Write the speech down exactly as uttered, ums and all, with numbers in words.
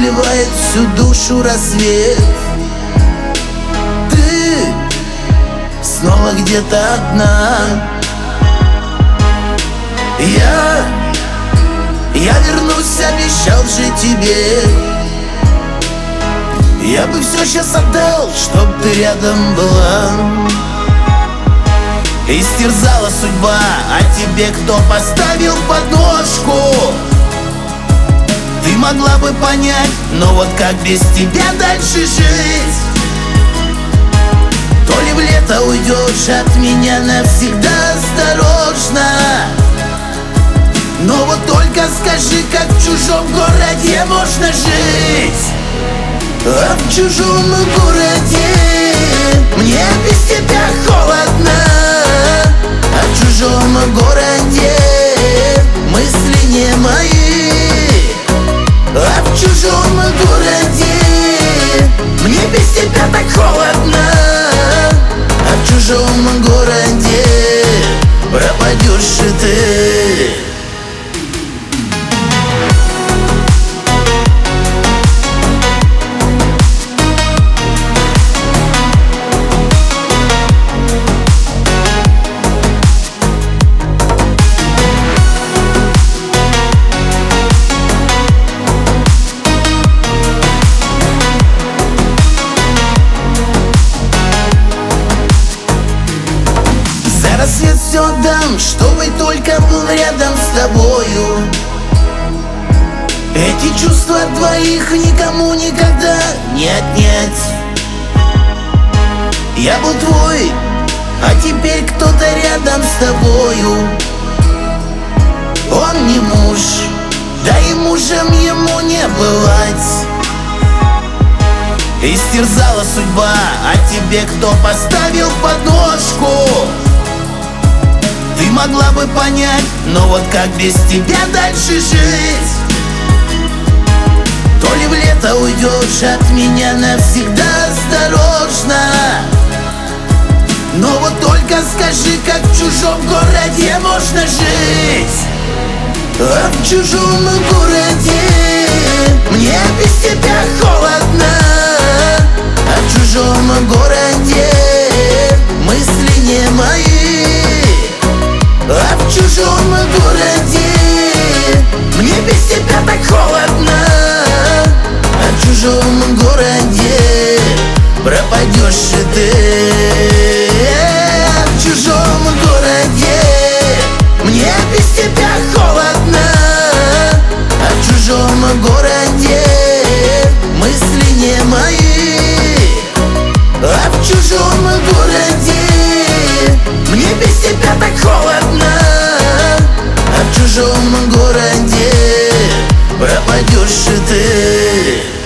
сливает всю душу рассвет. Ты снова где-то одна. Я, я вернусь, обещал же тебе. Я бы все сейчас отдал, чтоб ты рядом была. Истерзала судьба, а тебе кто поставил подножку? Ты могла бы понять, но вот как без тебя дальше жить? То ли в лето уйдешь от меня навсегда, осторожно. Но вот только скажи, как в чужом городе можно жить? А в чужом городе мне без тебя холодно. А в чужом городе мысли не мои. А в чужом городе мне без тебя так холодно. А в чужом городе пропадешь и ты. Рассвет все дам, чтобы только был рядом с тобою. Эти чувства двоих никому никогда не отнять. Я был твой, а теперь кто-то рядом с тобою. Он не муж, да и мужем ему не бывать. Истерзала судьба, а тебе кто поставил подножку? Ты могла бы понять, но вот как без тебя дальше жить? То ли в лето уйдешь от меня навсегда, осторожно. Но вот только скажи, как в чужом городе можно жить? А в чужом городе мне без тебя холодно. А в чужом городе мысли не мои. А в чужом городе мне без тебя так холодно. А в чужом городе пропадешь и ты. А в чужом городе мне без тебя холодно. А в чужом городе мысли не мои. А в чужом городе мне без тебя так холодно. А в чужом городе пропадешь и ты.